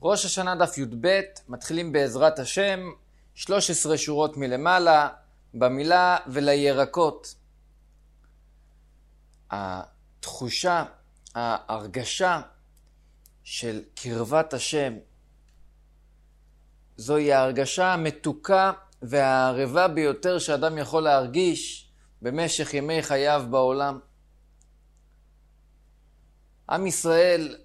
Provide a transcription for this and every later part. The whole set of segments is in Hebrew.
ראש השנה דף י"ב, מתחילים בעזרת השם, 13 שורות מלמעלה, במילה ולירקות. התחושה, ההרגשה של קרבת השם, זוהי ההרגשה המתוקה והערבה ביותר שאדם יכול להרגיש במשך ימי חייו בעולם. עם ישראל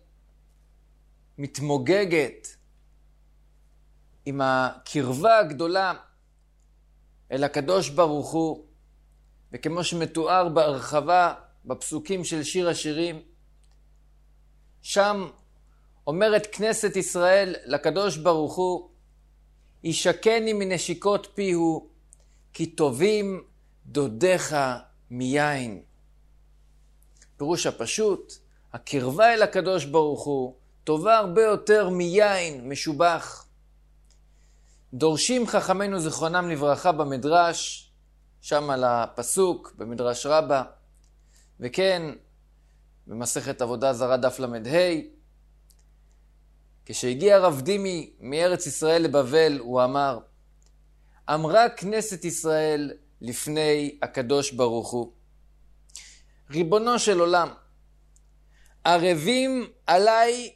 מתמוגגת עם הקרבה הגדולה אל הקדוש ברוך הוא, וכמו שמתואר בהרחבה בפסוקים של שיר השירים, שם אומרת כנסת ישראל לקדוש ברוך הוא, ישקני מנשיקות פיהו, כי טובים דודיך מיין. פירוש הפשוט, הקרבה אל הקדוש ברוך הוא טובה הרבה יותר מיין משובח. דורשים חכמינו זיכרונם לברכה במדרש, שם על הפסוק במדרש רבה, וכן במסכת עבודה זרה דף למ"ה, כשהגיע רב דימי מארץ ישראל לבבל, הוא אמר, אמרה כנסת ישראל לפני הקדוש ברוך הוא, ריבונו של עולם, ערבים עליי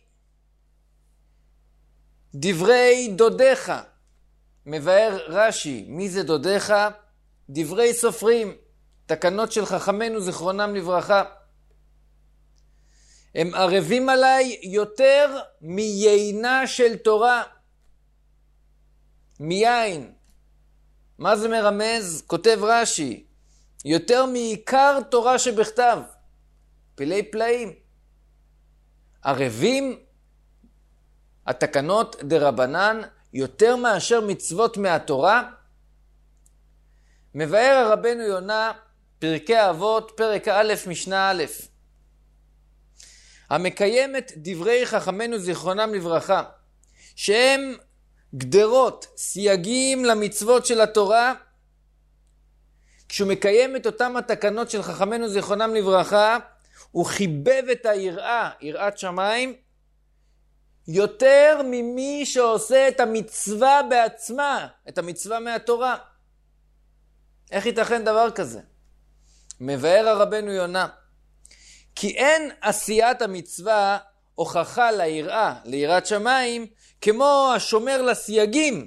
דברי דודיך. מבאר רש"י, מי זה דודיך? דברי סופרים, תקנות של חכמינו זיכרונם לברכה. הם ערבים עליי יותר מיינה של תורה, מיין. מה זה מרמז? כותב רש"י, יותר מעיקר תורה שבכתב, פלאי פלאים. ערבים, התקנות דרבנן, יותר מאשר מצוות מהתורה. מבאר הרבנו יונה, פרקי אבות, פרק א' משנה א', המקיים את דברי חכמינו זיכרונם לברכה, שהם גדרות, סייגים למצוות של התורה, כשהוא מקיים את אותם התקנות של חכמינו זיכרונם לברכה, הוא חיבב את היראה, יראת שמיים, יותר ממי שעושה את המצווה בעצמה, את המצווה מהתורה. איך ייתכן דבר כזה? מבאר הרבנו יונה, כי אין עשיית המצווה הוכחה ליראה, ליראת שמיים, כמו השומר לסייגים,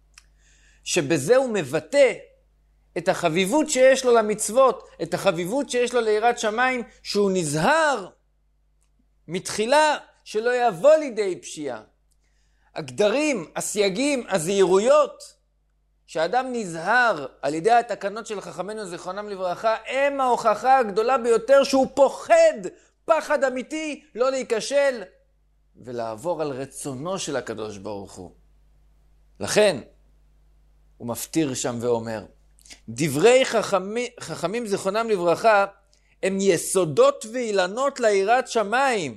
שבזה הוא מבטא את החביבות שיש לו למצוות, את החביבות שיש לו ליראת שמיים, שהוא נזהר מתחילה שלא יבוא לידי פשיעה. הגדרים, הסייגים, הזהירויות, שאדם נזהר על ידי התקנות של חכמינו זיכרונם לברכה, הם ההוכחה הגדולה ביותר שהוא פוחד, פחד אמיתי, לא להיכשל ולעבור על רצונו של הקדוש ברוך הוא. לכן הוא מפתיר שם ואומר, דברי חכמים זיכרונם לברכה הם יסודות ואילנות ליראת שמיים.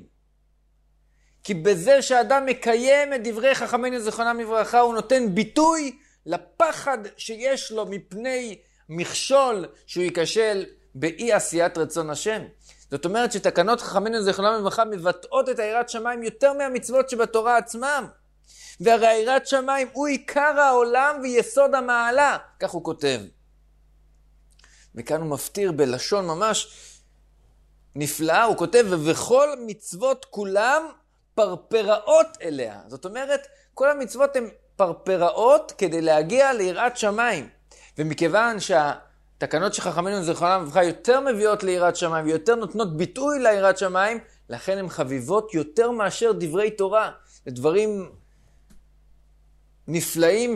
כי בזה שאדם מקיים את דברי חכמינו זיכרונם לברכה, הוא נותן ביטוי לפחד שיש לו מפני מכשול שהוא ייכשל באי עשיית רצון השם. זאת אומרת שתקנות חכמינו זיכרונם לברכה מבטאות את היראת שמיים יותר מהמצוות שבתורה עצמם. והרי היראת שמיים הוא עיקר העולם ויסוד המעלה, כך הוא כותב. וכאן הוא מפתיר בלשון ממש נפלאה, הוא כותב, ובכל מצוות כולם פרפראות אליה. זאת אומרת, כל המצוות הן פרפראות כדי להגיע ליראת שמיים. ומכיוון שהתקנות של חכמינו זיכרונם לברכה יותר מביאות ליראת שמיים ויותר נותנות ביטוי ליראת שמיים, לכן הן חביבות יותר מאשר דברי תורה. זה דברים נפלאים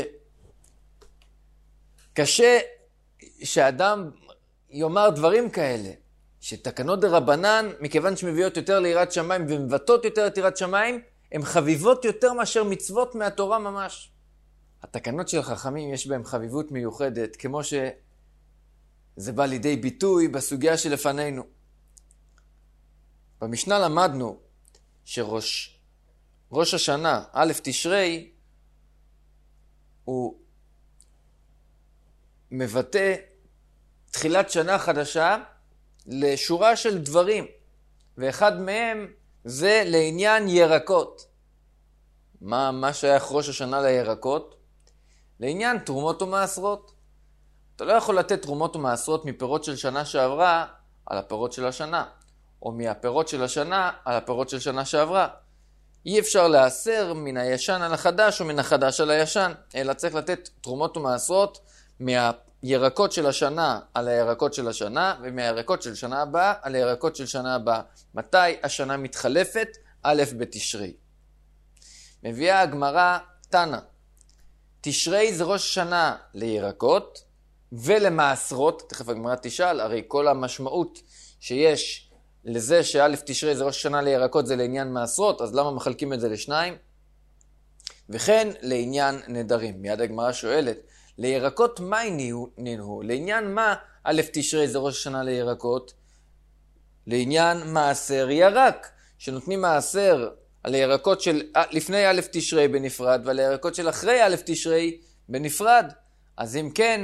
קשה שאדם יאמר דברים כאלה. שתקנות דרבנן, מכיוון שמביאות יותר ליראת שמיים ומבטאות יותר את יראת שמיים, הן חביבות יותר מאשר מצוות מהתורה ממש. התקנות של חכמים יש בהן חביבות מיוחדת, כמו שזה בא לידי ביטוי בסוגיה שלפנינו. במשנה למדנו שראש השנה, א' תשרי, הוא מבטא תחילת שנה חדשה לשורה של דברים, ואחד מהם זה לעניין ירקות. מה שייך ראש השנה לירקות? לעניין תרומות ומעשרות. אתה לא יכול לתת תרומות ומעשרות מפירות של שנה שעברה על הפירות של השנה, או מהפירות של השנה על הפירות של שנה שעברה. אי אפשר לאסר מן הישן על החדש או מן החדש על הישן, אלא צריך לתת תרומות ומעשרות מהירקות של השנה על הירקות של השנה, ומהירקות של שנה הבאה על הירקות של שנה הבאה. מתי השנה מתחלפת? א' בתשרי. מביאה הגמרא תנא. תשרי זה ראש השנה לירקות ולמעשרות. תכף הגמרא תשאל, הרי כל המשמעות שיש לזה שא' תשרי זה ראש השנה לירקות זה לעניין מעשרות, אז למה מחלקים את זה לשניים? וכן לעניין נדרים. מיד הגמרא שואלת, לירקות מה ננהו? לעניין מה א' תשרי זה ראש השנה לירקות? לעניין מעשר ירק, שנותנים מעשר על הירקות של לפני א' תשרי בנפרד ועל הירקות של אחרי א' תשרי בנפרד. אז אם כן,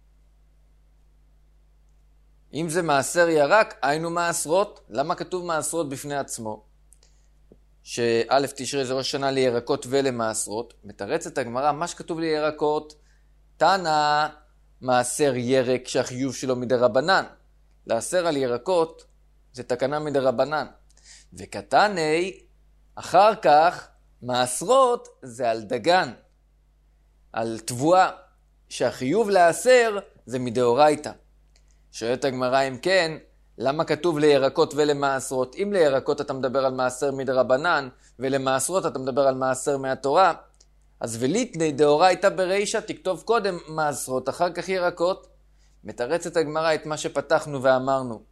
אם זה מעשר ירק, היינו מעשרות. למה כתוב מעשרות בפני עצמו? שא' תשרי זה ראש שנה לירקות ולמעשרות. מתרצת הגמרא, מה שכתוב לירקות, תנא מעשר ירק שהחיוב שלו מדרבנן. לאסר על ירקות זה תקנה מדרבנן. וקטני, אחר כך, מעשרות זה על דגן, על תבואה, שהחיוב לאסר זה מדאורייתא. שואלת הגמרא אם כן, למה כתוב לירקות ולמעשרות? אם לירקות אתה מדבר על מעשר מדרבנן, ולמעשרות אתה מדבר על מעשר מהתורה, אז וליתני דאורייתא ברישא, תכתוב קודם מעשרות, אחר כך ירקות. מתרצת הגמרא את מה שפתחנו ואמרנו.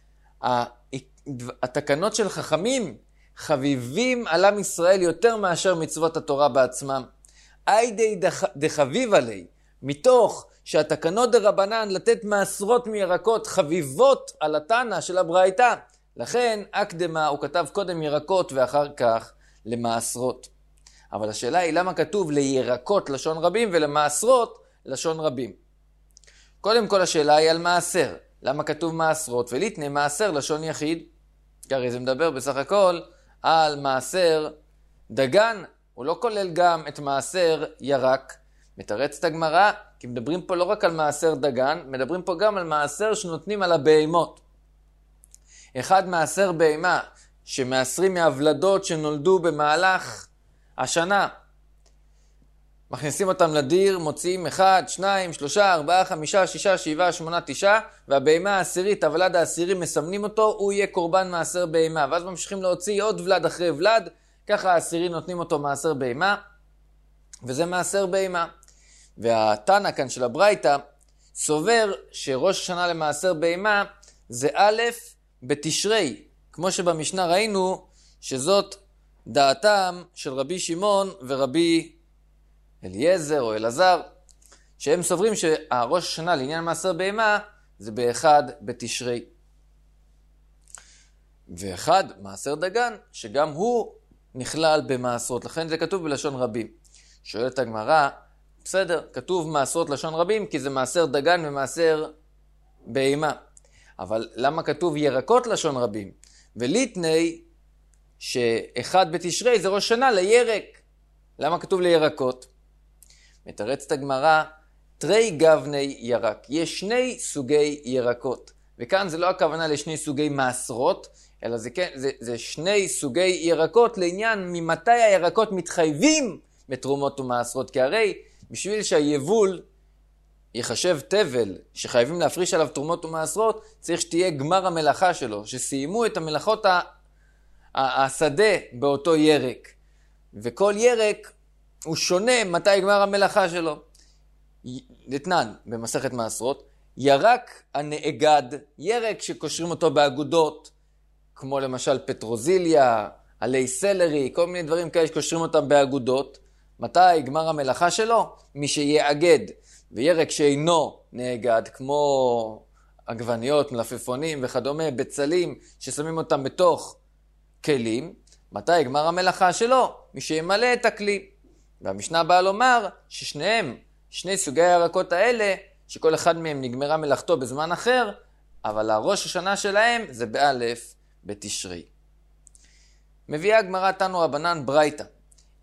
התקנות של חכמים חביבים על עם ישראל יותר מאשר מצוות התורה בעצמם. איידי דחביב עלי, מתוך שהתקנות דרבנן לתת מעשרות מירקות חביבות על התנא של הברייתא. לכן אקדמה הוא כתב קודם ירקות ואחר כך למעשרות. אבל השאלה היא למה כתוב לירקות לשון רבים ולמעשרות לשון רבים. קודם כל השאלה היא על מעשר. למה כתוב מעשרות וליתני מעשר לשון יחיד? כי הרי זה מדבר בסך הכל על מעשר דגן, הוא לא כולל גם את מעשר ירק. מתרצת הגמרא, כי מדברים פה לא רק על מעשר דגן, מדברים פה גם על מעשר שנותנים על הבהמות. אחד מעשר בהמה שמעשרים מהוולדות שנולדו במהלך השנה. מכניסים אותם לדיר, מוציאים 1, 2, 3, 4, 5, 6, 7, 8, 9, והבהמה העשירית, הוולד העשירי מסמנים אותו, הוא יהיה קורבן מעשר בהמה. ואז ממשיכים להוציא עוד ולד אחרי ולד, ככה העשירי נותנים אותו מעשר בהמה, וזה מעשר בהמה. והתנא כאן של הברייתא סובר שראש השנה למעשר בהמה זה א' בתשרי, כמו שבמשנה ראינו שזאת דעתם של רבי שמעון ורבי אליעזר או אלעזר, שהם סוברים שהראש השנה לעניין מעשר בהמה זה באחד בתשרי. ואחד מעשר דגן שגם הוא נכלל במעשרות, לכן זה כתוב בלשון רבים. שואלת הגמרא, בסדר, כתוב מעשרות לשון רבים כי זה מעשר דגן ומעשר בהמה. אבל למה כתוב ירקות לשון רבים? וליתני שאחד בתשרי זה ראש שנה לירק. למה כתוב לירקות? מתרצת הגמרא, תרי גבני ירק. יש שני סוגי ירקות. וכאן זה לא הכוונה לשני סוגי מעשרות, אלא זה שני סוגי ירקות לעניין ממתי הירקות מתחייבים בתרומות ומעשרות. כי הרי בשביל שהיבול יחשב תבל שחייבים להפריש עליו תרומות ומעשרות, צריך שתהיה גמר המלאכה שלו, שסיימו את המלאכות השדה באותו ירק. וכל ירק הוא שונה מתי גמר המלאכה שלו. דתנן במסכת מעשרות, ירק הנאגד, ירק שקושרים אותו באגודות, כמו למשל פטרוזיליה, עלי סלרי, כל מיני דברים כאלה שקושרים אותם באגודות. מתי גמר המלאכה שלו? מי שיאגד. וירק שאינו נאגד, כמו עגבניות, מלפפונים וכדומה, בצלים ששמים אותם בתוך כלים, מתי גמר המלאכה שלו? מי שימלא את הכלי. והמשנה באה לומר ששניהם, שני סוגי הירקות האלה, שכל אחד מהם נגמרה מלאכתו בזמן אחר, אבל הראש השנה שלהם זה באלף בתשרי. מביאה הגמרא תנו רבנן ברייתא.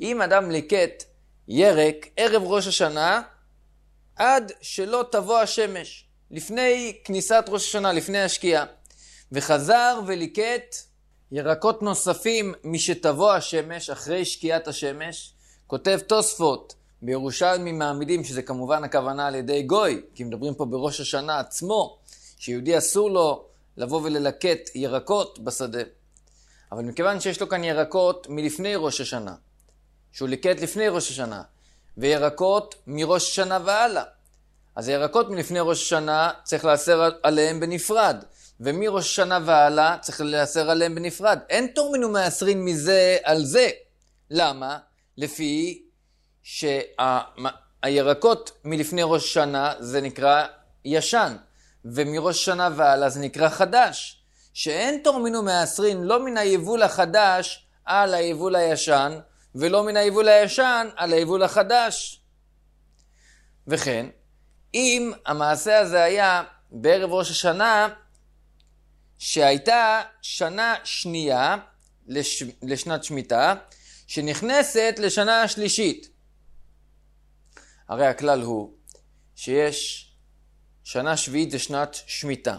אם אדם ליקט ירק ערב ראש השנה, עד שלא תבוא השמש, לפני כניסת ראש השנה, לפני השקיעה, וחזר וליקט ירקות נוספים משתבוא השמש, אחרי שקיעת השמש, כותב תוספות, בירושלמי מעמידים שזה כמובן הכוונה על ידי גוי, כי מדברים פה בראש השנה עצמו, שיהודי אסור לו לבוא וללקט ירקות בשדה. אבל מכיוון שיש לו כאן ירקות מלפני ראש השנה, שהוא ליקט לפני ראש השנה, וירקות מראש השנה והלאה, אז הירקות מלפני ראש השנה צריך לאסר עליהם בנפרד, ומראש השנה והלאה צריך לאסר עליהם בנפרד. אין תורמינו מאסרין מזה על זה. למה? לפי שהירקות מלפני ראש השנה זה נקרא ישן, ומראש השנה והלאה זה נקרא חדש. שאין תורמינו מאסרין לא מן היבול החדש על היבול הישן, ולא מן היבול הישן על היבול החדש. וכן, אם המעשה הזה היה בערב ראש השנה, שהייתה שנה שנייה לשנת שמיטה, שנכנסת לשנה השלישית. הרי הכלל הוא שיש שנה שביעית זה שנת שמיטה.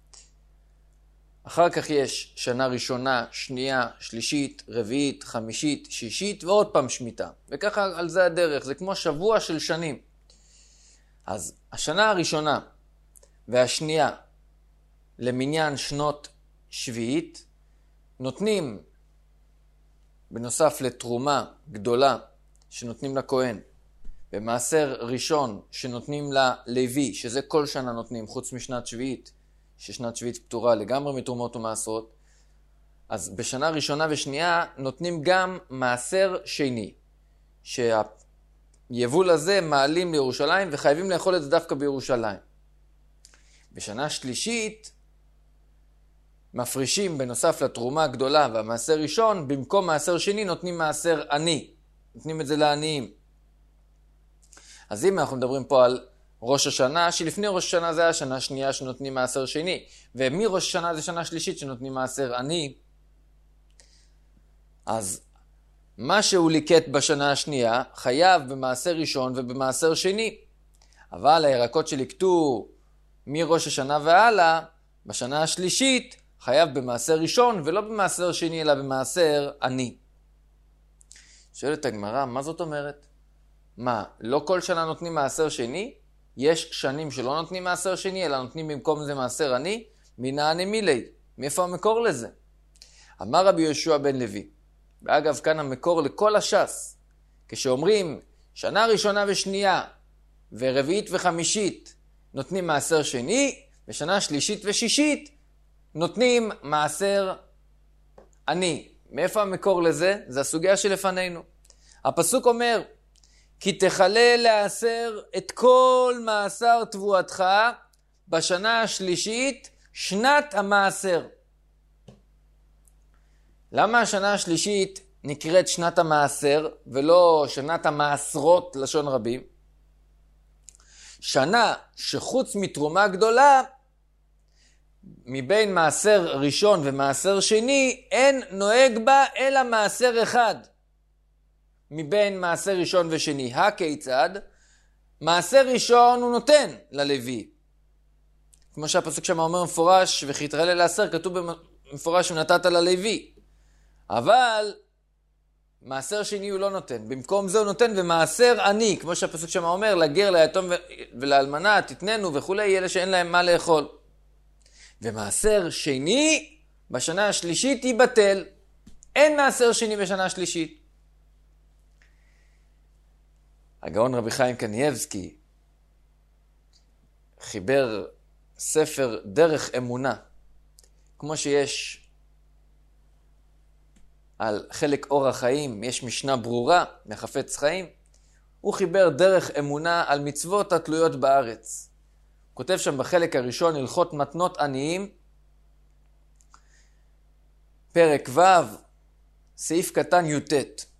אחר כך יש שנה ראשונה, שנייה, שלישית, רביעית, חמישית, שישית ועוד פעם שמיטה. וככה על זה הדרך, זה כמו שבוע של שנים. אז השנה הראשונה והשנייה למניין שנות שביעית נותנים, בנוסף לתרומה גדולה שנותנים לכהן, במעשר ראשון שנותנים ללוי, שזה כל שנה נותנים חוץ משנת שביעית, ששנת שביעית פטורה לגמרי מתרומות ומעשרות, אז בשנה ראשונה ושנייה נותנים גם מעשר שני, שהיבול הזה מעלים לירושלים וחייבים לאכול את זה דווקא בירושלים. בשנה שלישית מפרישים בנוסף לתרומה הגדולה והמעשר ראשון, במקום מעשר שני נותנים מעשר עני, נותנים את זה לעניים. אז אם אנחנו מדברים פה על ראש השנה, שלפני ראש השנה זה השנה שנייה שנותנים מעשר שני, ומראש השנה זה שנה שלישית שנותנים מעשר עני, אז מה שהוא ליקט בשנה השנייה חייב במעשר ראשון ובמעשר שני. אבל הירקות שליקטו מראש השנה והלאה, בשנה השלישית חייב במעשר ראשון ולא במעשר שני אלא במעשר עני. שואלת הגמרא, מה זאת אומרת? מה, לא כל שנה נותנים מעשר שני? יש שנים שלא נותנים מעשר שני אלא נותנים במקום זה מעשר עני? מנעני מילי, מאיפה המקור לזה? אמר רבי יהושע בן לוי, ואגב כאן המקור לכל הש"ס, כשאומרים שנה ראשונה ושנייה ורביעית וחמישית נותנים מעשר שני, ושנה שלישית ושישית נותנים מעשר עני. מאיפה המקור לזה? זה הסוגיה שלפנינו. הפסוק אומר, כי תחלל לעשר את כל מעשר תבואתך בשנה השלישית שנת המעשר. למה השנה השלישית נקראת שנת המעשר ולא שנת המעשרות לשון רבים? שנה שחוץ מתרומה גדולה, מבין מעשר ראשון ומעשר שני, אין נוהג בה אלא מעשר אחד. מבין מעשר ראשון ושני. הכיצד? מעשר ראשון הוא נותן ללוי. כמו שהפסוק שם אומר מפורש, וכי תראה לעשר, כתוב במפורש ונתת ללוי. אבל מעשר שני הוא לא נותן. במקום זה הוא נותן ומעשר עני, כמו שהפסוק שם אומר, לגר, ליתום ולאלמנה, תתננו וכולי, אלה שאין להם מה לאכול. ומעשר שני בשנה השלישית ייבטל. אין מעשר שני בשנה השלישית. הגאון רבי חיים קניאבסקי חיבר ספר דרך אמונה, כמו שיש על חלק אור החיים, יש משנה ברורה מחפץ חיים, הוא חיבר דרך אמונה על מצוות התלויות בארץ. הוא כותב שם בחלק הראשון הלכות מתנות עניים, פרק ו', סעיף קטן י"ט.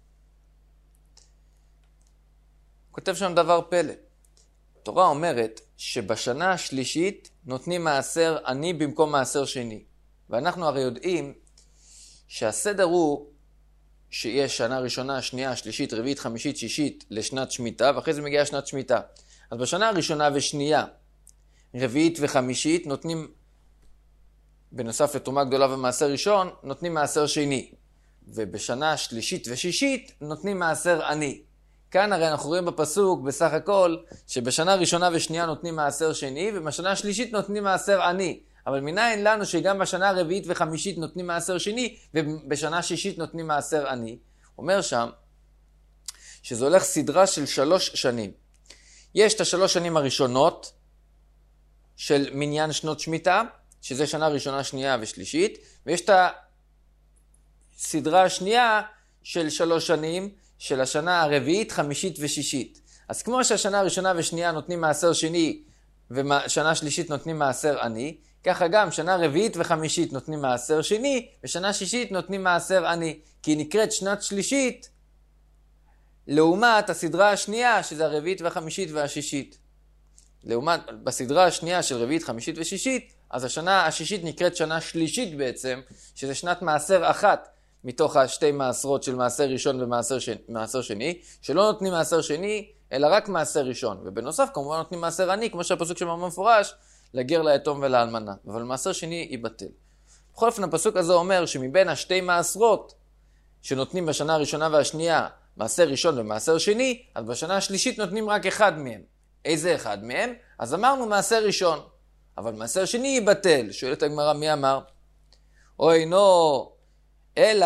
כותב שם דבר פלא. התורה אומרת שבשנה השלישית נותנים מעשר עני במקום מעשר שני. ואנחנו הרי יודעים שהסדר הוא שיש שנה ראשונה, שנייה, שלישית, רביעית, חמישית, שישית לשנת שמיטה, ואחרי זה מגיעה שנת שמיטה. אז בשנה הראשונה ושנייה, רביעית וחמישית נותנים, בנוסף לתרומה גדולה ומעשר ראשון, נותנים מעשר שני. ובשנה שלישית ושישית נותנים מעשר עני. כאן הרי אנחנו רואים בפסוק בסך הכל שבשנה ראשונה ושנייה נותנים מעשר שני, ובשנה השלישית נותנים מעשר עני. אבל מניין לנו שגם בשנה הרביעית וחמישית נותנים מעשר שני, ובשנה שישית נותנים מעשר עני. אומר שם שזה הולך סדרה של 3 שנים. יש את 3 שנים הראשונות של מניין שנות שמיטה, שזה שנה ראשונה, שנייה ושלישית, ויש את הסדרה השנייה של 3 שנים, של השנה הרביעית, חמישית ושישית. אז כמו שהשנה הראשונה ושנייה נותנים מעשר שני, ושנה שלישית נותנים מעשר עני, ככה גם שנה רביעית וחמישית נותנים מעשר שני, ושנה שישית נותנים מעשר עני, כי היא נקראת שנת שלישית, לעומת הסדרה השנייה, שזה הרביעית והחמישית והשישית. לעומת, בסדרה השנייה של רביעית, חמישית ושישית, אז השנה השישית נקראת שנה שלישית בעצם, שזה שנת מעשר אחת, מתוך 2 מעשרות של מעשר ראשון ומעשר שני, שלא נותנים מעשר שני, אלא רק מעשר ראשון. ובנוסף, כמובן נותנים מעשר עני, כמו שהפסוק שמאמר מפורש, לגר ליתום ולאלמנה. אבל מעשר שני ייבטל. בכל אופן, הפסוק הזה אומר שמבין 2 מעשרות שנותנים בשנה הראשונה והשנייה, מעשר ראשון ומעשר שני, אז בשנה השלישית נותנים רק אחד מהם. איזה אחד מהם? אז אמרנו מעשר ראשון. אבל מעשר שני ייבטל. שואלת הגמרא, מי אמר? אוי נו, אלא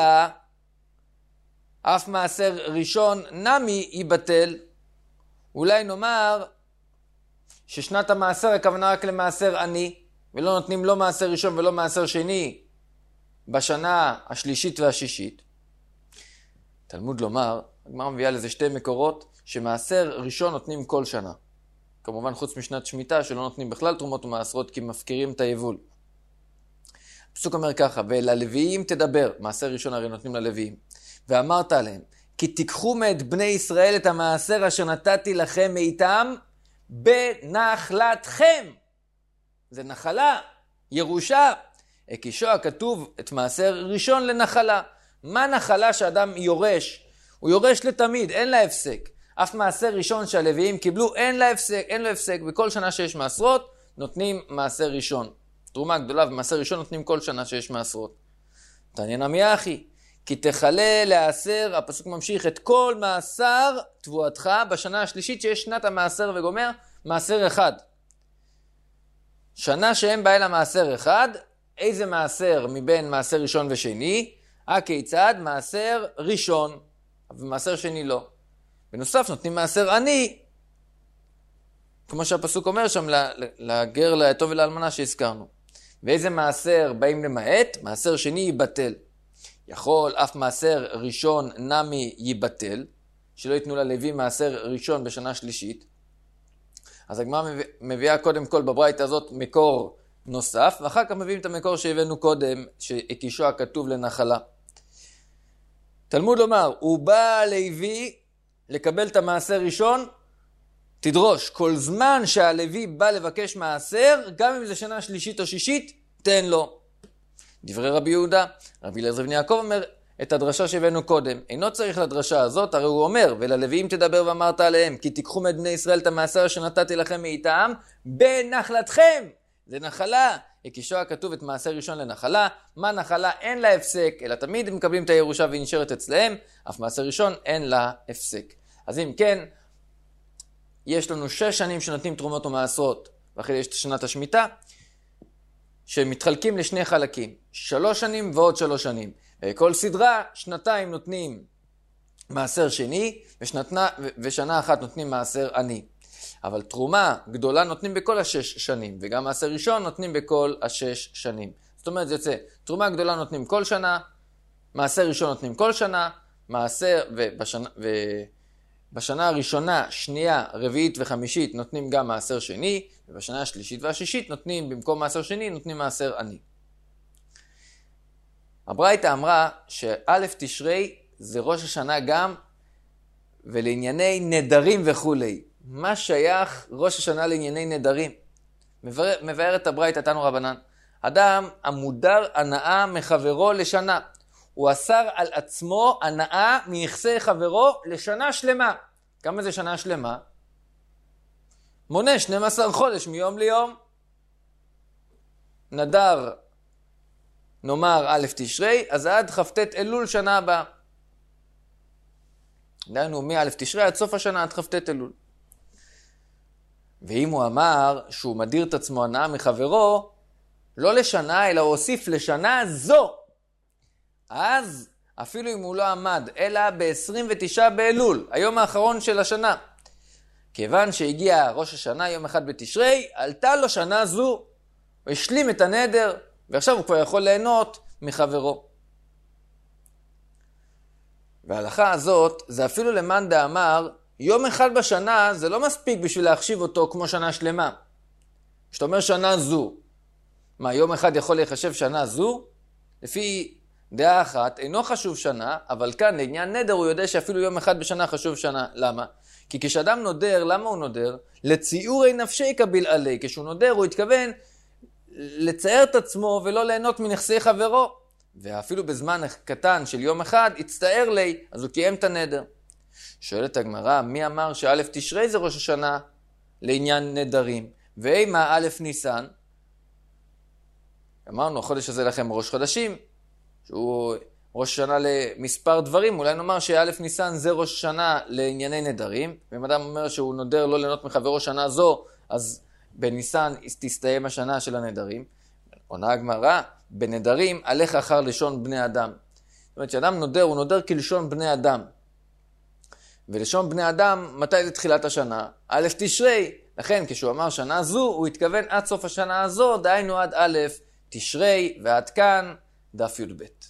אף מעשר ראשון נמי ייבטל. אולי נאמר ששנת המעשר הכוונה רק למעשר עני, ולא נותנים לא מעשר ראשון ולא מעשר שני בשנה השלישית והשישית. תלמוד לומר, הגמרא מביאה לזה 2 מקורות, שמעשר ראשון נותנים כל שנה. כמובן חוץ משנת שמיטה שלא נותנים בכלל תרומות ומעשרות כי מפקירים את היבול. הפסוק אומר ככה, וללוויים תדבר, מעשר ראשון הרי נותנים ללוויים, ואמרת עליהם, כי תיקחו מאת בני ישראל את המעשר אשר נתתי לכם מאיתם בנחלתכם. זה נחלה, ירושה. הקישו הכתוב את מעשר ראשון לנחלה. מה נחלה שאדם יורש? הוא יורש לתמיד, אין לה הפסק. אף מעשר ראשון שהלוויים קיבלו, אין לו הפסק. בכל שנה שיש מעשרות, נותנים מעשר ראשון. תרומה גדולה ומעשר ראשון נותנים כל שנה שיש מעשרות. תעניין עמי אחי, כי תחלה לעשר, הפסוק ממשיך, את כל מעשר תבואתך בשנה השלישית שיש שנת המעשר וגומר, מעשר אחד. שנה שהם באה למעשר אחד, איזה מעשר מבין מעשר ראשון ושני? הכיצד? מעשר ראשון, ומעשר שני לא. בנוסף נותנים מעשר עני, כמו שהפסוק אומר שם, לגר ליתום ולאלמנה שהזכרנו. ואיזה מעשר באים למעט? מעשר שני ייבטל. יכול אף מעשר ראשון נמי ייבטל, שלא ייתנו ללוי מעשר ראשון בשנה שלישית. אז הגמרא מביאה קודם כל בברייתא הזאת מקור נוסף, ואחר כך מביאים את המקור שהבאנו קודם, שהקישו הכתוב לנחלה. תלמוד לומר, הוא בא לוי לקבל את המעשר ראשון, תדרוש, כל זמן שהלוי בא לבקש מעשר, גם אם זה שנה שלישית או שישית, תן לו. דברי רבי יהודה, רבי אליעזר בן יעקב אומר את הדרשה שהבאנו קודם. אינו צריך לדרשה הזאת, הרי הוא אומר, וללוויים תדבר ואמרת עליהם, כי תיקחו מאת בני ישראל את המעשר שנתתי לכם מאיתם, בנחלתכם. זה נחלה. הקישו הכתוב את מעשר ראשון לנחלה. מה נחלה? אין לה הפסק, אלא תמיד הם מקבלים את הירושה והיא נשארת אצלהם, אף מעשר ראשון אין לה הפסק. אז אם כן, יש לנו 6 שנים שנותנים תרומות ומעשרות, ואחרי יש שנת השמיטה, שמתחלקים ל2 חלקים, 3 שנים ועוד 3 שנים. כל סדרה, 2 נותנים מעשר שני, ושנה אחת נותנים מעשר עני. אבל תרומה גדולה נותנים בכל 6 שנים, וגם מעשר ראשון נותנים בכל 6 שנים. זאת אומרת, זה יוצא, תרומה גדולה נותנים כל שנה, מעשר ראשון נותנים כל שנה, בשנה הראשונה, שנייה, רביעית וחמישית נותנים גם מעשר שני, ובשנה השלישית והשישית נותנים, במקום מעשר שני, נותנים מעשר עני. הברייתא אמרה שא' תשרי זה ראש השנה גם, ולענייני נדרים וכו'. מה שייך ראש השנה לענייני נדרים? מבאר את הברייתא תנו רבנן. אדם המודר הנאה מחברו לשנה. הוא אסר על עצמו הנאה מנכסי חברו לשנה שלמה. כמה זה שנה שלמה? מונה 12 חודש מיום ליום. נדר, נאמר א' תשרי, אז עד כ"ט אלול שנה הבאה. דהיינו מא' תשרי עד סוף השנה, עד כ"ט אלול. ואם הוא אמר שהוא מדיר את עצמו הנאה מחברו, לא לשנה, אלא הוא הוסיף לשנה זו, אז אפילו אם הוא לא עמד, אלא ב-29 באלול, היום האחרון של השנה, כיוון שהגיע ראש השנה יום אחד בתשרי, עלתה לו שנה זו, הוא השלים את הנדר, ועכשיו הוא כבר יכול ליהנות מחברו. וההלכה הזאת, זה אפילו למאן דאמר, יום אחד בשנה זה לא מספיק בשביל להחשיב אותו כמו שנה שלמה. כשאתה אומר שנה זו, מה, יום אחד יכול להיחשב שנה זו? לפי דעה אחת, אינו חשוב שנה, אבל כאן לעניין נדר הוא יודע שאפילו יום אחד בשנה חשוב שנה. למה? כי כשאדם נודר, למה הוא נודר? לציורי נפשי קביל עלי. כשהוא נודר הוא התכוון לצייר את עצמו ולא ליהנות מנכסי חברו. ואפילו בזמן קטן של יום אחד הצטער לי, אז הוא קיים את הנדר. שואלת הגמרא, מי אמר שא' תשרי זה ראש השנה לעניין נדרים? ואימה א' ניסן? אמרנו, החודש הזה לכם ראש חודשים, שהוא ראש שנה למספר דברים. אולי נאמר שא' ניסן זה ראש שנה לענייני נדרים, ואם אדם אומר שהוא נודר לא ליהנות מחברו שנה זו, אז בניסן תסתיים השנה של הנדרים. עונה הגמרא, בנדרים עליך אחר לשון בני אדם. זאת אומרת, שאדם נודר, הוא נודר כלשון בני אדם. ולשון בני אדם, מתי זה תחילת השנה? א' תשרי. לכן, כשהוא אמר שנה זו, הוא התכוון עד סוף השנה הזו, דהיינו עד א' תשרי, ועד כאן דף י"ב.